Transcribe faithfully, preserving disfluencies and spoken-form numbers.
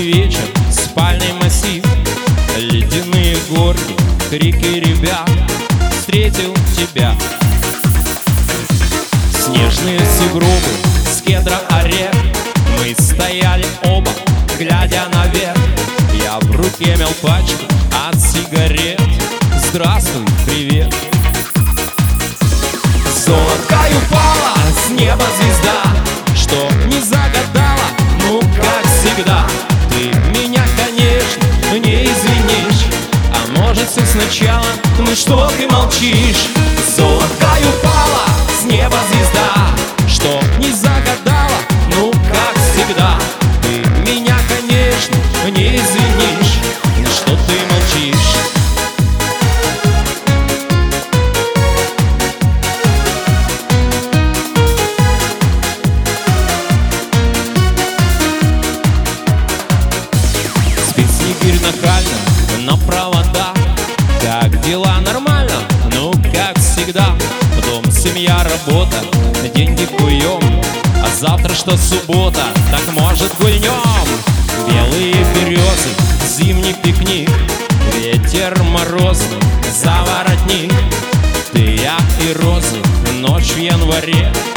вечер, спальный массив, ледяные горки, крики ребят. Встретил тебя. Снежные сугробы с кедра орех. Мы стояли оба, глядя наверх. Я в руке мел пачку от сигарет. Здравствуй, привет. Золоткой упала с неба звезда, что не загадала, ну как всегда. Ты меня, конечно, не извинишь. А может все сначала, ну что ты молчишь? Золоткой упала с неба звезда, что не загадала, ну как всегда. Ты меня, конечно, не извинишь. Ну что ты молчишь? Спецнигирь нахально на провода. Как дела? Нормально? Ну как всегда. Дом, семья, работа, деньги куем. А завтра что, суббота, так может гульнем. Белые березы, зимний пикник, ветер морозный за воротник. Ты, я и розы, ночь в январе.